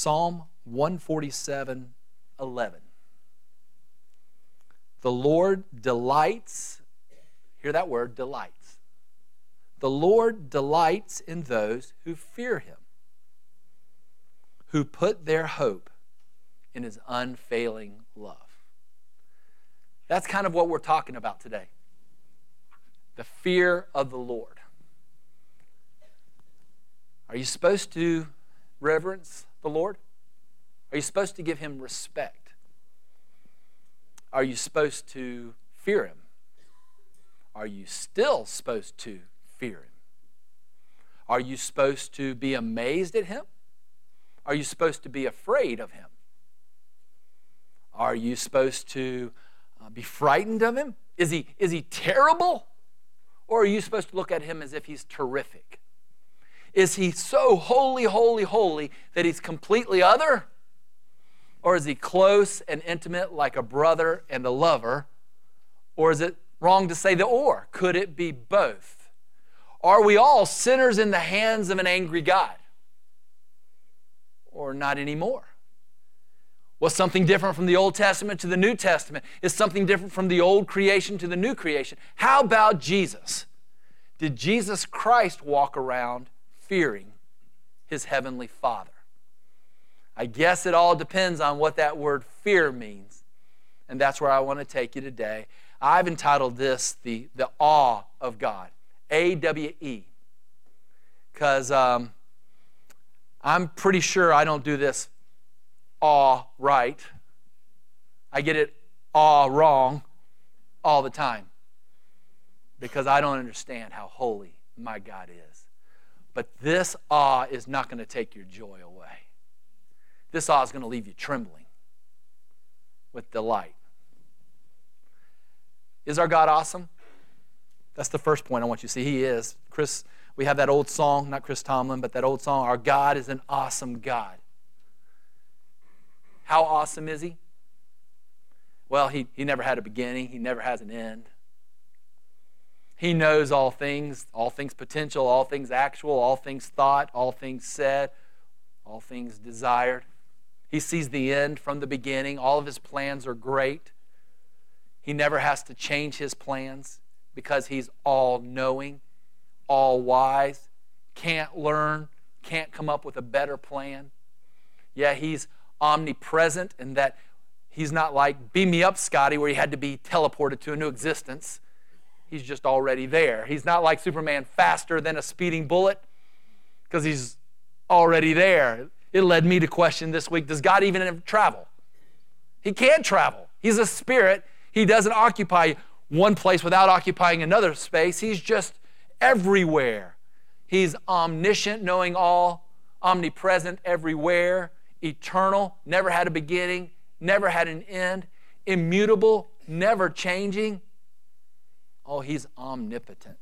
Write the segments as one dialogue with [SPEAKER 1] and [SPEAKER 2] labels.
[SPEAKER 1] Psalm 147:11. The Lord delights, hear that word, delights. The Lord delights in those who fear Him, who put their hope in His unfailing love. That's kind of what we're talking about today. The fear of the Lord. Are you supposed to reverence the Lord? Are you supposed to give Him respect? Are you supposed to fear Him? Are you still supposed to fear Him? Are you supposed to be amazed at Him? Are you supposed to be afraid of Him? Are you supposed to be frightened of Him? Is he terrible? Or are you supposed to look at Him as if He's terrific? Is He so holy, holy, holy that He's completely other? Or is He close and intimate like a brother and a lover? Or is it wrong to say the or? Could it be both? Are we all sinners in the hands of an angry God? Or not anymore? Was something different from the Old Testament to the New Testament? Is something different from the old creation to the new creation? How about Jesus? Did Jesus Christ walk around fearing His heavenly Father? I guess it all depends on what that word fear means. And that's where I want to take you today. I've entitled this the awe of God. A-W-E. Because I'm pretty sure I don't do this awe right. I get it awe wrong all the time. Because I don't understand how holy my God is. But this awe is not going to take your joy away. This awe is going to leave you trembling with delight. Is our God awesome? That's the first point I want you to see. He is. We have that old song, not Chris Tomlin, but that old song, our God is an awesome God. How awesome is He? Well, He never had a beginning. He never has an end. He knows all things potential, all things actual, all things thought, all things said, all things desired. He sees the end from the beginning. All of His plans are great. He never has to change His plans because He's all-knowing, all-wise, can't learn, can't come up with a better plan. Yeah, He's omnipresent in that He's not like Beam Me Up, Scotty, where He had to be teleported to a new existence. He's just already there. He's not like Superman, faster than a speeding bullet, because He's already there. It led me to question this week, does God even travel? He can't travel. He's a spirit. He doesn't occupy one place without occupying another space. He's just everywhere. He's omniscient, knowing all, omnipresent everywhere, eternal, never had a beginning, never had an end, immutable, never changing. Oh, He's omnipotent.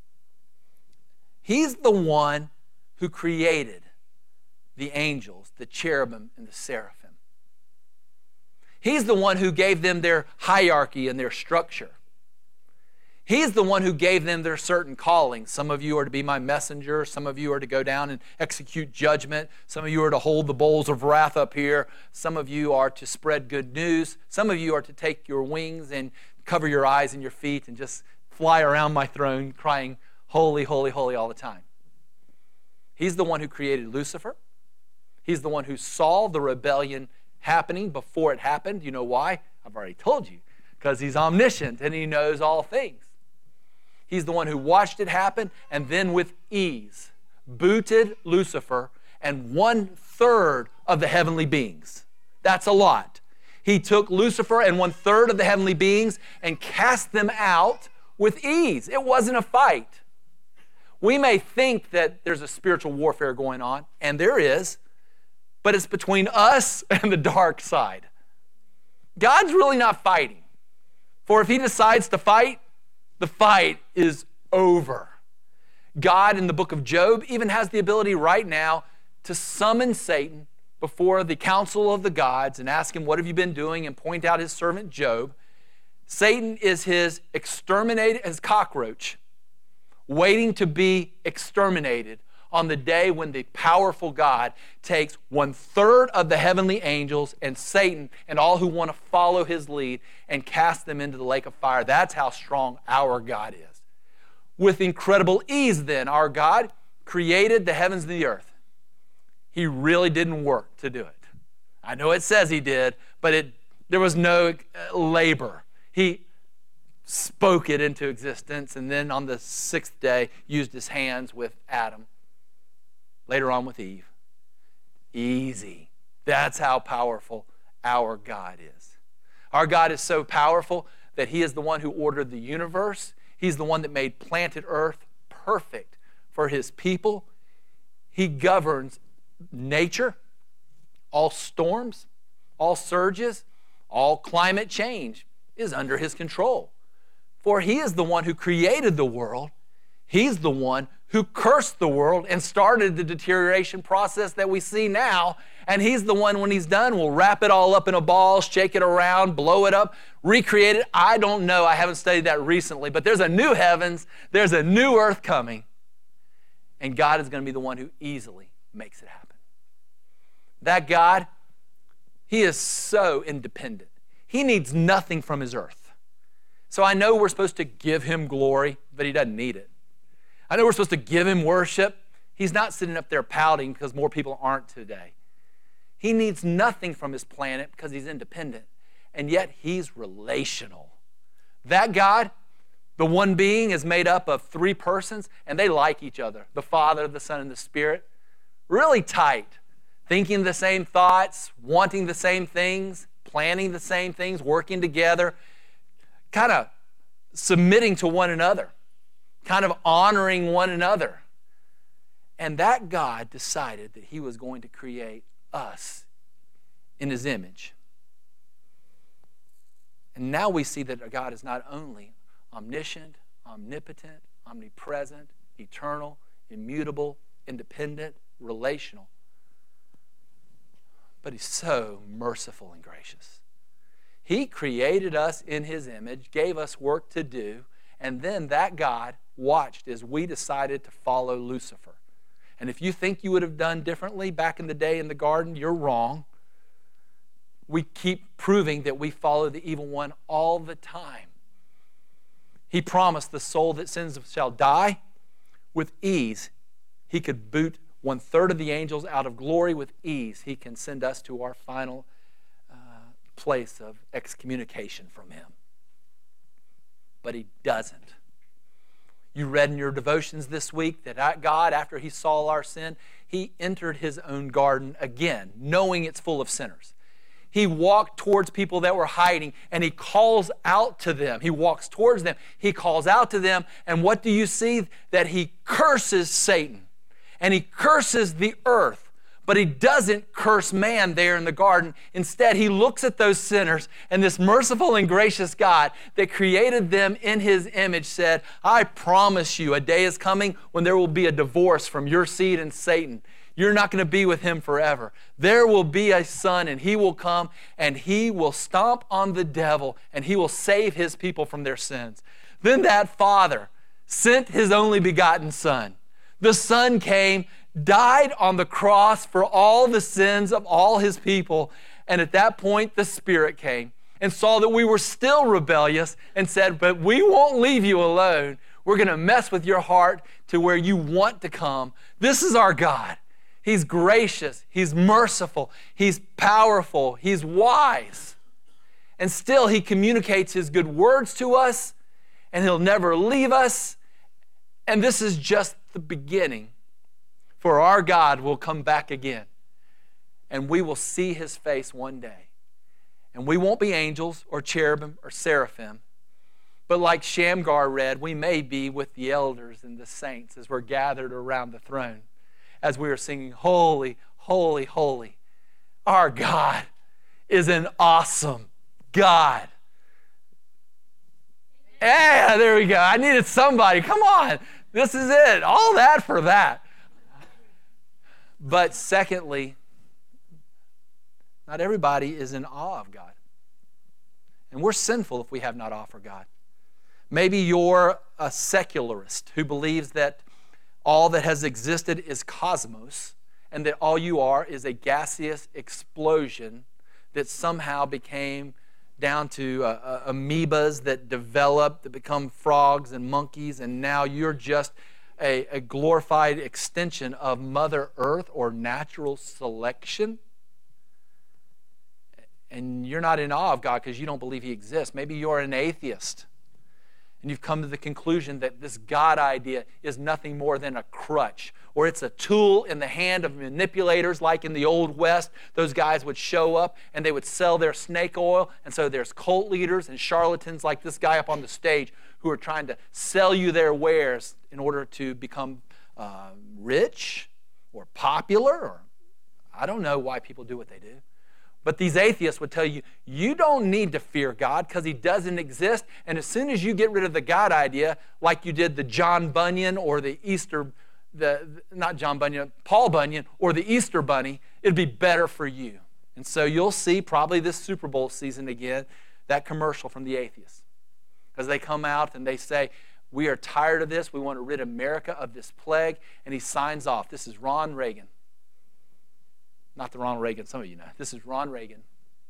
[SPEAKER 1] He's the one who created the angels, the cherubim, and the seraphim. He's the one who gave them their hierarchy and their structure. He's the one who gave them their certain callings. Some of you are to be my messenger. Some of you are to go down and execute judgment. Some of you are to hold the bowls of wrath up here. Some of you are to spread good news. Some of you are to take your wings and cover your eyes and your feet and just fly around my throne crying, holy, holy, holy all the time. He's the one who created Lucifer. He's the one who saw the rebellion happening before it happened. You know why? I've already told you. Because He's omniscient and He knows all things. He's the one who watched it happen and then with ease booted Lucifer and 1/3 of the heavenly beings. That's a lot. He took Lucifer and 1/3 of the heavenly beings and cast them out with ease. It wasn't a fight. We may think that there's a spiritual warfare going on, and there is, but it's between us and the dark side. God's really not fighting. For if He decides to fight, the fight is over. God in the book of Job even has the ability right now to summon Satan before the council of the gods and ask him, what have you been doing? And point out his servant Job. Satan is his exterminated, his cockroach, waiting to be exterminated on the day when the powerful God takes 1/3 of the heavenly angels and Satan and all who want to follow his lead and cast them into the lake of fire. That's how strong our God is. With incredible ease, then, our God created the heavens and the earth. He really didn't work to do it. I know it says he did, but there was no labor. He spoke it into existence, and then on the sixth day used his hands with Adam. Later on with Eve. Easy. That's how powerful our God is. Our God is so powerful that he is the one who ordered the universe. He's the one that made planet Earth perfect for his people. He governs nature, all storms, all surges, all climate change is under his control. For he is the one who created the world. He's the one who cursed the world and started the deterioration process that we see now. And he's the one, when he's done, will wrap it all up in a ball, shake it around, blow it up, recreate it. I don't know. I haven't studied that recently. But there's a new heavens. There's a new earth coming. And God is going to be the one who easily makes it happen. That God, he is so independent. He needs nothing from his earth. So I know we're supposed to give him glory, but he doesn't need it. I know we're supposed to give him worship. He's not sitting up there pouting because more people aren't today. He needs nothing from his planet because he's independent. And yet he's relational. That God, the one being, is made up of three persons, and they like each other. The Father, the Son, and the Spirit. Really tight. Thinking the same thoughts, wanting the same things, planning the same things, working together, kind of submitting to one another, kind of honoring one another. And that God decided that he was going to create us in his image. And now we see that God is not only omniscient, omnipotent, omnipresent, eternal, immutable, independent, relational, but he's so merciful and gracious. He created us in his image, gave us work to do, and then that God watched as we decided to follow Lucifer. And if you think you would have done differently back in the day in the garden, you're wrong. We keep proving that we follow the evil one all the time. He promised the soul that sins shall die. With ease, he could boot 1/3 of the angels out of glory. With ease, he can send us to our final place of excommunication from him. But he doesn't. You read in your devotions this week that God, after he saw our sin, he entered his own garden again, knowing it's full of sinners. He walked towards people that were hiding, and he calls out to them. He walks towards them. He calls out to them, and what do you see? That he curses Satan, and he curses the earth. But he doesn't curse man there in the garden. Instead, he looks at those sinners, and this merciful and gracious God that created them in his image said, I promise you a day is coming when there will be a divorce from your seed and Satan. You're not going to be with him forever. There will be a son, and he will come, and he will stomp on the devil, and he will save his people from their sins. Then that Father sent his only begotten Son. The Son came, died on the cross for all the sins of all his people. And at that point, the Spirit came and saw that we were still rebellious and said, but we won't leave you alone. We're going to mess with your heart to where you want to come. This is our God. He's gracious. He's merciful. He's powerful. He's wise. And still, he communicates his good words to us, and he'll never leave us. And this is just the beginning. For our God will come back again, and we will see his face one day. And we won't be angels or cherubim or seraphim, but like Shamgar read, we may be with the elders and the saints as we're gathered around the throne, as we are singing, Holy, Holy, Holy. Our God is an awesome God. Yeah, there we go. I needed somebody. Come on. This is it. All that for that. But secondly, not everybody is in awe of God. And we're sinful if we have not awe for God. Maybe you're a secularist who believes that all that has existed is cosmos, and that all you are is a gaseous explosion that somehow became down to amoebas that develop, that become frogs and monkeys, and now you're just a glorified extension of Mother Earth or natural selection. And you're not in awe of God because you don't believe He exists. Maybe you're an atheist, and you've come to the conclusion that this God idea is nothing more than a crutch, or it's a tool in the hand of manipulators like in the Old West. Those guys would show up and they would sell their snake oil, and so there's cult leaders and charlatans like this guy up on the stage who are trying to sell you their wares in order to become rich or popular, or I don't know why people do what they do. But these atheists would tell you, you don't need to fear God because He doesn't exist. And as soon as you get rid of the God idea, like you did the John Bunyan or the Paul Bunyan or the Easter Bunny, it'd be better for you. And so you'll see probably this Super Bowl season again, that commercial from the atheists. Because they come out and they say, we are tired of this. We want to rid America of this plague. And he signs off. This is Ron Reagan. Not the Ronald Reagan some of you know. This is Ron Reagan.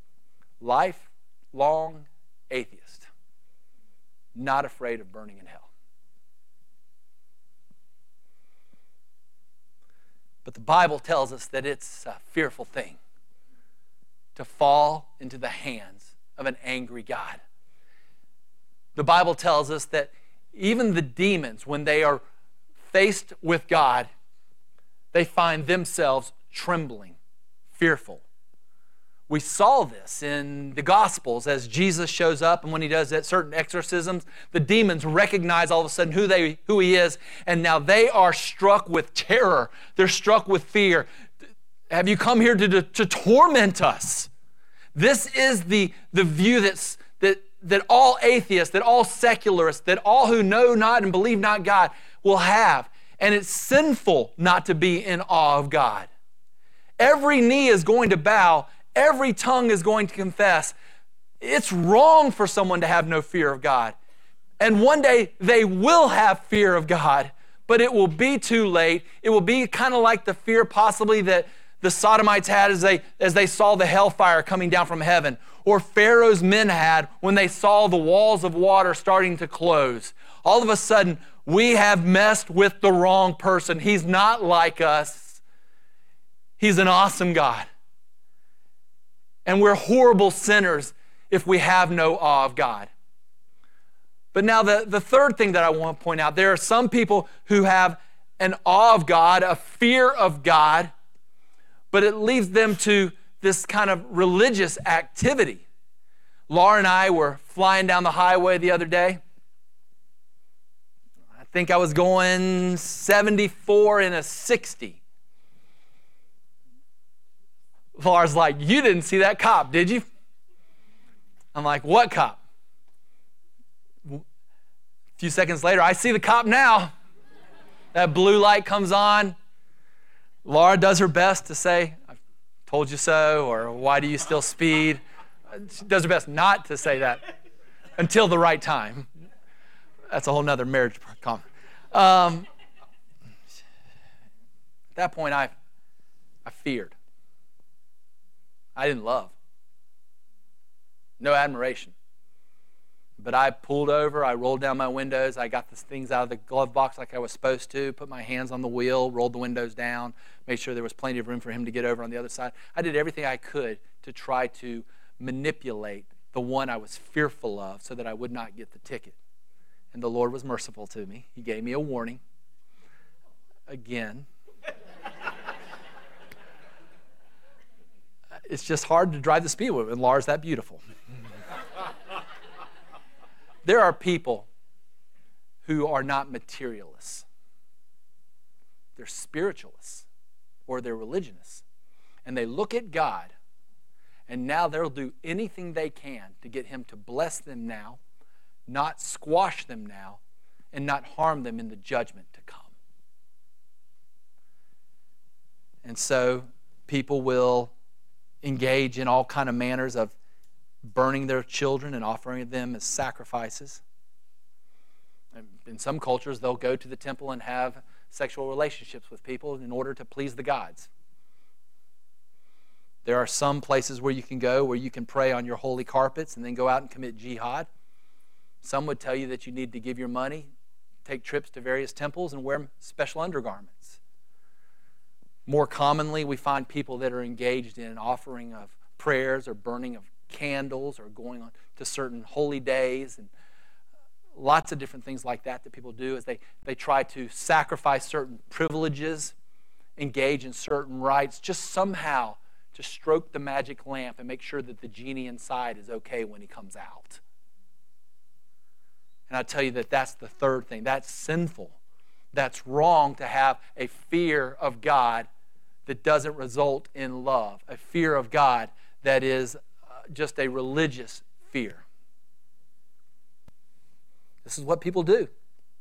[SPEAKER 1] Lifelong atheist. Not afraid of burning in hell. But the Bible tells us that it's a fearful thing to fall into the hands of an angry God. The Bible tells us that even the demons, when they are faced with God, they find themselves trembling, fearful. We saw this in the Gospels as Jesus shows up, and when He does that certain exorcisms, the demons recognize all of a sudden who He is, and now they are struck with terror. They're struck with fear. Have you come here to torment us? This is the view that all atheists, that all secularists, that all who know not and believe not God will have. And it's sinful not to be in awe of God. Every knee is going to bow. Every tongue is going to confess. It's wrong for someone to have no fear of God. And one day they will have fear of God, but it will be too late. It will be kind of like the fear possibly that the Sodomites had as they saw the hellfire coming down from heaven, or Pharaoh's men had when they saw the walls of water starting to close. All of a sudden, we have messed with the wrong person. He's not like us. He's an awesome God. And we're horrible sinners if we have no awe of God. But now the third thing that I want to point out, there are some people who have an awe of God, a fear of God, but it leads them to this kind of religious activity. Laura and I were flying down the highway the other day. I think I was going 74 in a 60. Laura's like, you didn't see that cop, did you? I'm like, what cop? A few seconds later, I see the cop now. That blue light comes on. Laura does her best to say, I told you so, or why do you still speed? She does her best not to say that until the right time. That's a whole nother marriage comment. At that point, I feared. I didn't love. No admiration. But I pulled over, I rolled down my windows, I got the things out of the glove box like I was supposed to, put my hands on the wheel, rolled the windows down, made sure there was plenty of room for him to get over on the other side. I did everything I could to try to manipulate the one I was fearful of so that I would not get the ticket. And the Lord was merciful to me. He gave me a warning. Again. It's just hard to drive the speed limit when Laura's that beautiful. There are people who are not materialists. They're spiritualists or they're religionists. And they look at God and now they'll do anything they can to get Him to bless them now, not squash them now, and not harm them in the judgment to come. And so people will engage in all kind of manners of burning their children and offering them as sacrifices. In some cultures, they'll go to the temple and have sexual relationships with people in order to please the gods. There are some places where you can go where you can pray on your holy carpets and then go out and commit jihad. Some would tell you that you need to give your money, take trips to various temples, and wear special undergarments. More commonly, we find people that are engaged in offering of prayers or burning of candles or going on to certain holy days, and lots of different things like that people do as they try to sacrifice certain privileges, engage in certain rites, just somehow to stroke the magic lamp and make sure that the genie inside is okay when he comes out. And I tell you that that's the third thing. That's sinful. That's wrong to have a fear of God that doesn't result in love, a fear of God that is just a religious fear. This is what people do.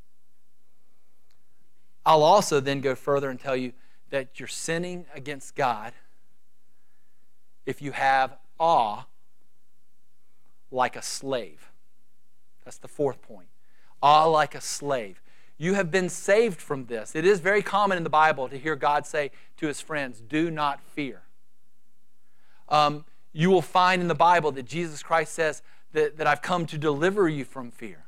[SPEAKER 1] I'll also then go further and tell you that you're sinning against God if you have awe like a slave. That's the fourth point. Awe like a slave. You have been saved from this. It is very common in the Bible to hear God say to his friends, do not fear. You will find in the Bible that Jesus Christ says that I've come to deliver you from fear.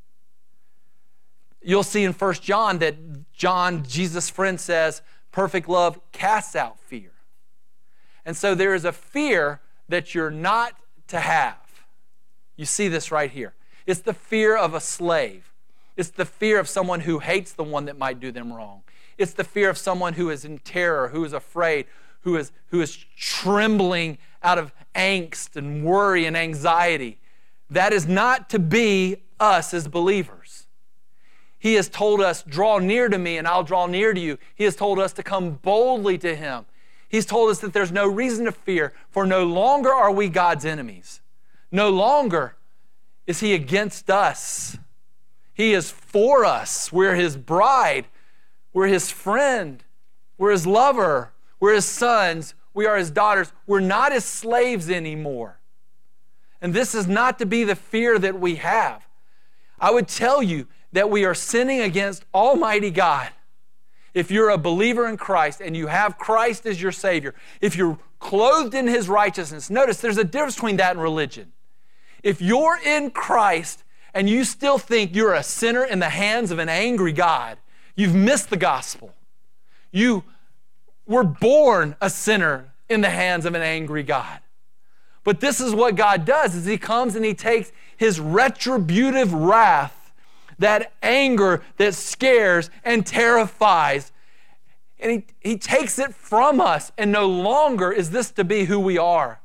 [SPEAKER 1] You'll see in 1 John that John, Jesus' friend, says, perfect love casts out fear. And so there is a fear that you're not to have. You see this right here. It's the fear of a slave. It's the fear of someone who hates the one that might do them wrong. It's the fear of someone who is in terror, who is afraid, who is trembling out of angst and worry and anxiety. That is not to be us as believers. He has told us, draw near to me and I'll draw near to you. He has told us to come boldly to him. He's told us that there's no reason to fear, for no longer are we God's enemies. No longer is he against us. He is for us. We're his bride. We're his friend. We're his lover. We're his sons. We are his daughters. We're not his slaves anymore. And this is not to be the fear that we have. I would tell you that we are sinning against Almighty God. If you're a believer in Christ and you have Christ as your Savior, if you're clothed in his righteousness, notice there's a difference between that and religion. If you're in Christ and you still think you're a sinner in the hands of an angry God, you've missed the gospel. You were born a sinner in the hands of an angry God. But this is what God does, is he comes and he takes his retributive wrath, that anger that scares and terrifies, and he takes it from us, and no longer is this to be who we are.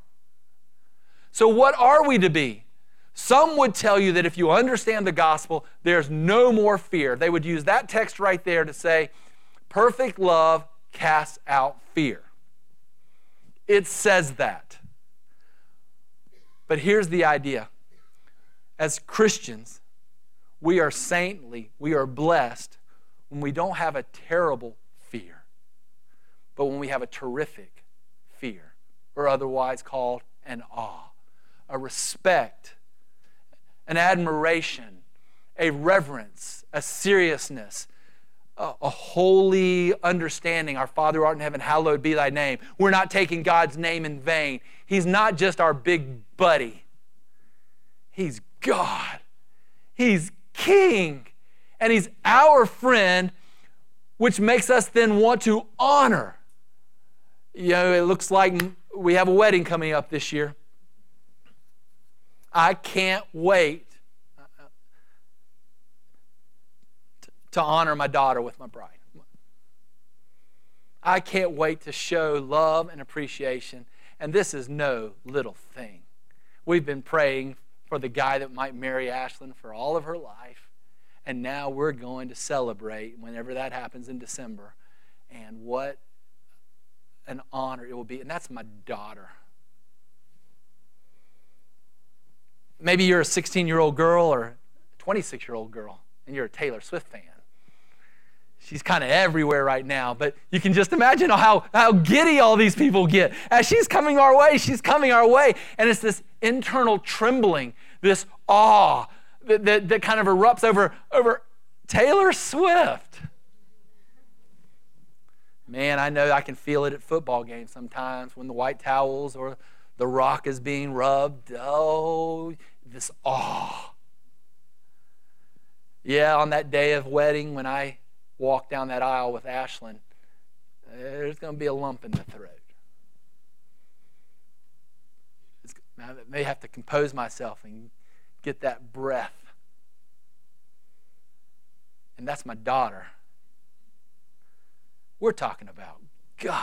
[SPEAKER 1] So what are we to be? Some would tell you that if you understand the gospel, there's no more fear. They would use that text right there to say, perfect love casts out fear. It says that. But here's the idea. As Christians, we are saintly, we are blessed when we don't have a terrible fear, but when we have a terrific fear, or otherwise called an awe, a respect, an admiration, a reverence, a seriousness, a holy understanding. Our Father who art in heaven, hallowed be thy name. We're not taking God's name in vain. He's not just our big buddy. He's God. He's King. And he's our friend, which makes us then want to honor. You know, it looks like we have a wedding coming up this year. I can't wait to honor my daughter with my bride. I can't wait to show love and appreciation. And this is no little thing. We've been praying for the guy that might marry Ashlyn for all of her life. And now we're going to celebrate whenever that happens in December. And what an honor it will be. And that's my daughter. Maybe you're a 16-year-old girl or a 26-year-old girl, and you're a Taylor Swift fan. She's kind of everywhere right now, but you can just imagine how giddy all these people get. As she's coming our way, she's coming our way. And it's this internal trembling, this awe that kind of erupts over Taylor Swift. Man, I know I can feel it at football games sometimes when the white towels or the rock is being rubbed. Oh, this awe. Yeah, on that day of wedding, when I walk down that aisle with Ashlyn, there's going to be a lump in the throat. I may have to compose myself and get that breath. And that's my daughter. We're talking about God.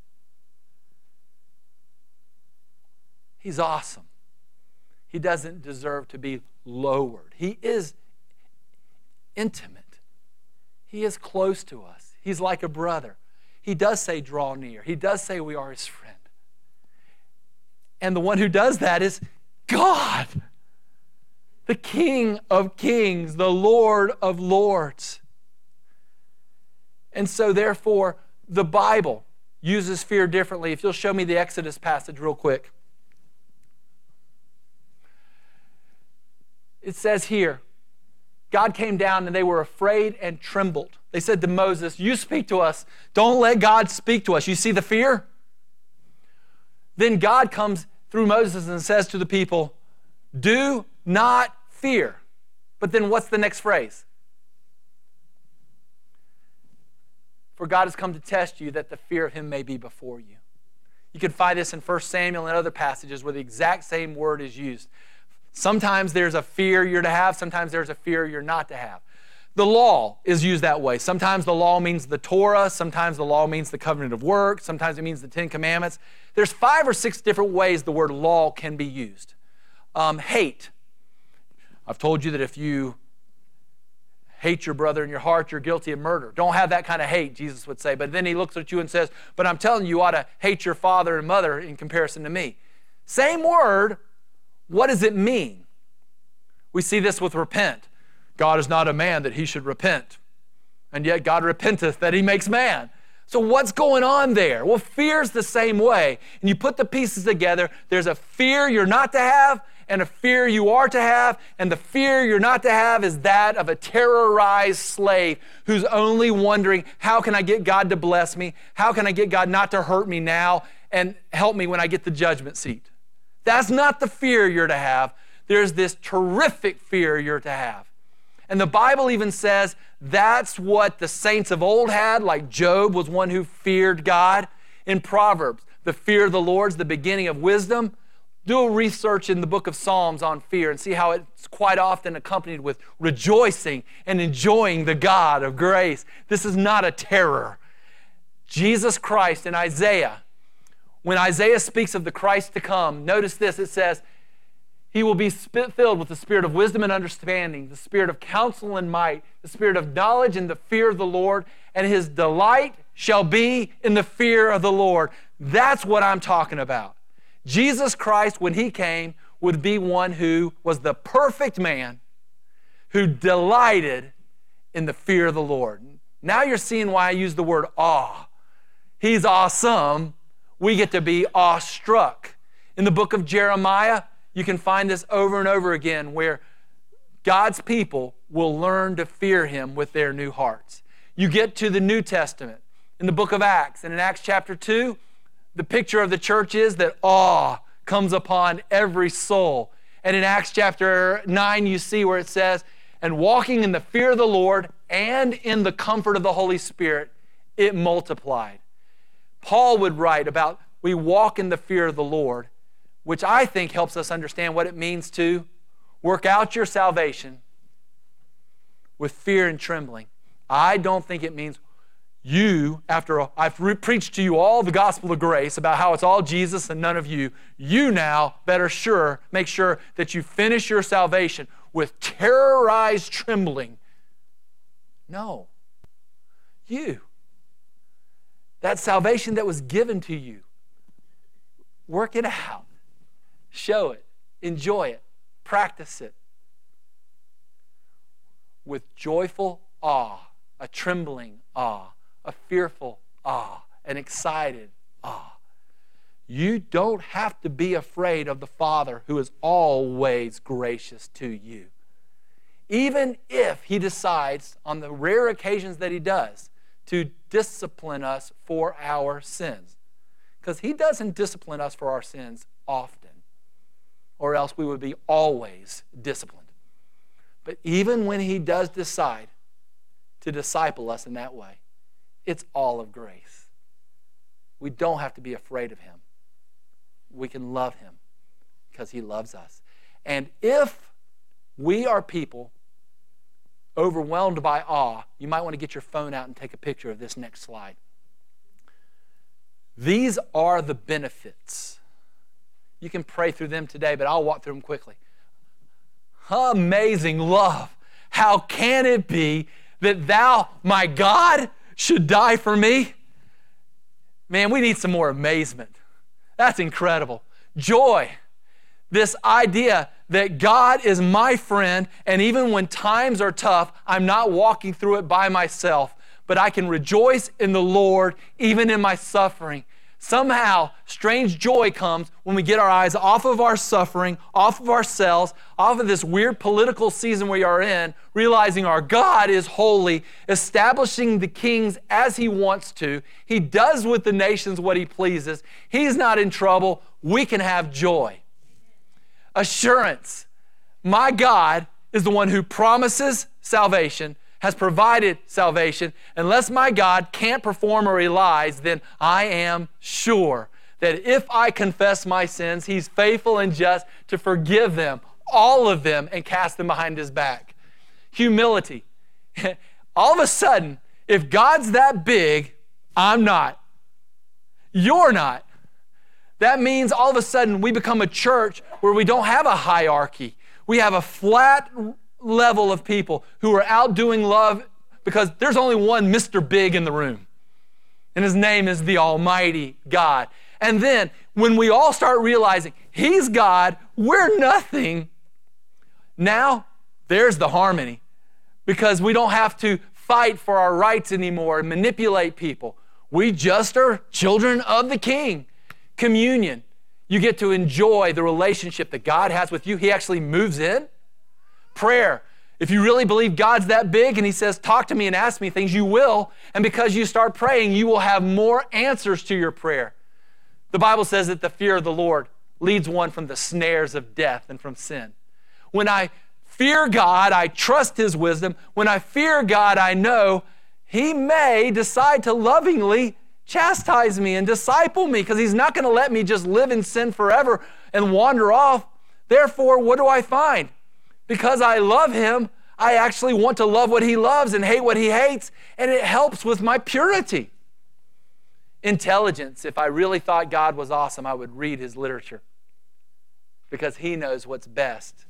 [SPEAKER 1] He's awesome. He doesn't deserve to be lowered. He is intimate. He is close to us. He's like a brother. He does say, draw near. He does say we are his friend. And the one who does that is God, the King of kings, the Lord of lords. And so therefore, the Bible uses fear differently. If you'll show me the Exodus passage real quick. It says here, God came down and they were afraid and trembled. They said to Moses, you speak to us. Don't let God speak to us. You see the fear? Then God comes through Moses and says to the people, do not fear. But then what's the next phrase? For God has come to test you that the fear of him may be before you. You can find this in 1 Samuel and other passages where the exact same word is used. Sometimes there's a fear you're to have. Sometimes there's a fear you're not to have. The law is used that way. Sometimes the law means the Torah. Sometimes the law means the covenant of works. Sometimes it means the Ten Commandments. There's 5 or 6 different ways the word law can be used. Hate. I've told you that if you hate your brother in your heart, you're guilty of murder. Don't have that kind of hate, Jesus would say. But then he looks at you and says, but I'm telling you, you ought to hate your father and mother in comparison to me. Same word. What does it mean? We see this with repent. God is not a man that he should repent. And yet God repenteth that he makes man. So what's going on there? Well, fear's the same way. And you put the pieces together. There's a fear you're not to have and a fear you are to have. And the fear you're not to have is that of a terrorized slave who's only wondering, how can I get God to bless me? How can I get God not to hurt me now and help me when I get the judgment seat? That's not the fear you're to have. There's this terrific fear you're to have. And the Bible even says that's what the saints of old had, like Job was one who feared God. In Proverbs, the fear of the Lord is the beginning of wisdom. Do a research in the book of Psalms on fear and see how it's quite often accompanied with rejoicing and enjoying the God of grace. This is not a terror. Jesus Christ in Isaiah, when Isaiah speaks of the Christ to come, notice this, it says, he will be filled with the spirit of wisdom and understanding, the spirit of counsel and might, the spirit of knowledge and the fear of the Lord, and his delight shall be in the fear of the Lord. That's what I'm talking about. Jesus Christ, when he came, would be one who was the perfect man who delighted in the fear of the Lord. Now you're seeing why I use the word awe. He's awesome. We get to be awestruck. In the book of Jeremiah, you can find this over and over again where God's people will learn to fear him with their new hearts. You get to the New Testament in the book of Acts, and in Acts chapter 2, the picture of the church is that awe comes upon every soul. And in Acts chapter 9, you see where it says, and walking in the fear of the Lord and in the comfort of the Holy Spirit, it multiplied. Paul would write about we walk in the fear of the Lord, which I think helps us understand what it means to work out your salvation with fear and trembling. I don't think it means you, after I've preached to you all the gospel of grace about how it's all Jesus and none of you, you now better make sure that you finish your salvation with terrorized trembling. No. You. That salvation that was given to you, work it out. Show it. Enjoy it. Practice it. With joyful awe, a trembling awe, a fearful awe, an excited awe. You don't have to be afraid of the Father who is always gracious to you. Even if he decides, on the rare occasions that he does, to discipline us for our sins. Because he doesn't discipline us for our sins often, or else we would be always disciplined. But even when he does decide to disciple us in that way, it's all of grace. We don't have to be afraid of him. We can love him because he loves us. And if we are people overwhelmed by awe, you might want to get your phone out and take a picture of this next slide. These are the benefits. You can pray through them today, but I'll walk through them quickly. Amazing love. How can it be that thou, my God, should die for me? Man, we need some more amazement. That's incredible. Joy. This idea that God is my friend, and even when times are tough, I'm not walking through it by myself, but I can rejoice in the Lord even in my suffering. Somehow, strange joy comes when we get our eyes off of our suffering, off of ourselves, off of this weird political season we are in, realizing our God is holy, establishing the kings as he wants to. He does with the nations what he pleases. He's not in trouble. We can have joy. Assurance. My God is the one who promises salvation, has provided salvation. Unless my God can't perform or he lies, then I am sure that if I confess my sins, he's faithful and just to forgive them, all of them, and cast them behind his back. Humility. All of a sudden, if God's that big, I'm not. You're not. That means all of a sudden we become a church where we don't have a hierarchy. We have a flat level of people who are out doing love because there's only one Mr. Big in the room. And his name is the Almighty God. And then when we all start realizing he's God, we're nothing, now there's the harmony. Because we don't have to fight for our rights anymore and manipulate people. We just are children of the King. Communion. You get to enjoy the relationship that God has with you. He actually moves in. Prayer. If you really believe God's that big and he says, talk to me and ask me things, you will. And because you start praying, you will have more answers to your prayer. The Bible says that the fear of the Lord leads one from the snares of death and from sin. When I fear God, I trust his wisdom. When I fear God, I know he may decide to lovingly chastise me and disciple me because he's not going to let me just live in sin forever and wander off. Therefore, what do I find? Because I love him, I actually want to love what he loves and hate what he hates, and it helps with my purity. Intelligence. If I really thought God was awesome, I would read his literature because he knows what's best.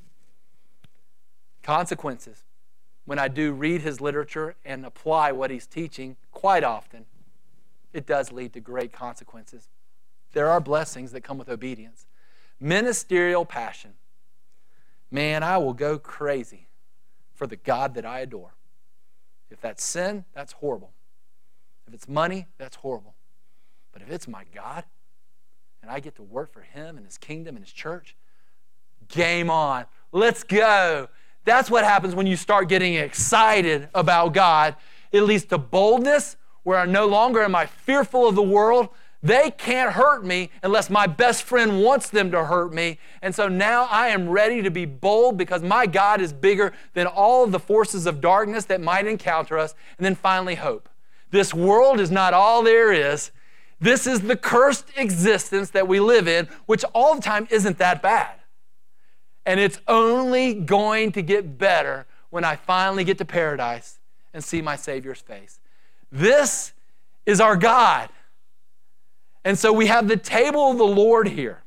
[SPEAKER 1] Consequences. When I do read his literature and apply what he's teaching, quite often, it does lead to great consequences. There are blessings that come with obedience. Ministerial passion. Man, I will go crazy for the God that I adore. If that's sin, that's horrible. If it's money, that's horrible. But if it's my God, and I get to work for him and his kingdom and his church, game on. Let's go. That's what happens when you start getting excited about God. It leads to boldness, where no longer am I fearful of the world. They can't hurt me unless my best friend wants them to hurt me. And so now I am ready to be bold because my God is bigger than all of the forces of darkness that might encounter us. And then finally, hope. This world is not all there is. This is the cursed existence that we live in, which all the time isn't that bad. And it's only going to get better when I finally get to paradise and see my Savior's face. This is our God. And so we have the table of the Lord here.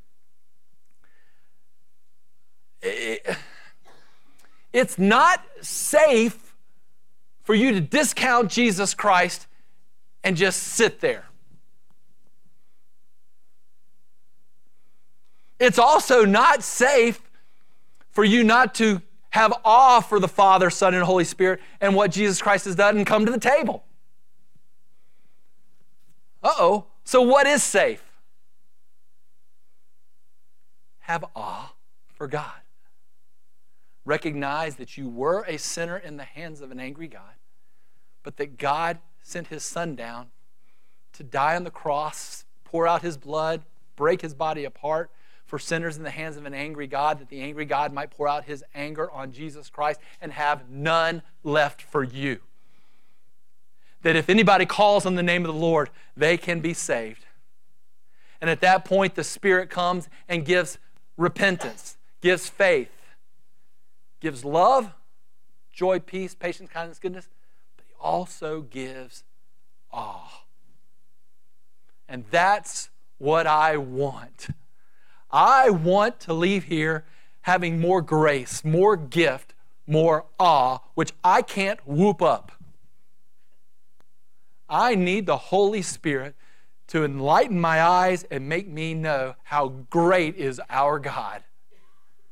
[SPEAKER 1] It's not safe for you to discount Jesus Christ and just sit there. It's also not safe for you not to have awe for the Father, Son, and Holy Spirit and what Jesus Christ has done and come to the table. Uh-oh. So what is safe? Have awe for God. Recognize that you were a sinner in the hands of an angry God, but that God sent his Son down to die on the cross, pour out his blood, break his body apart for sinners in the hands of an angry God, that the angry God might pour out his anger on Jesus Christ and have none left for you. That if anybody calls on the name of the Lord, they can be saved. And at that point, the Spirit comes and gives repentance, gives faith, gives love, joy, peace, patience, kindness, goodness, but he also gives awe. And that's what I want. I want to leave here having more grace, more gift, more awe, which I can't whoop up. I need the Holy Spirit to enlighten my eyes and make me know how great is our God.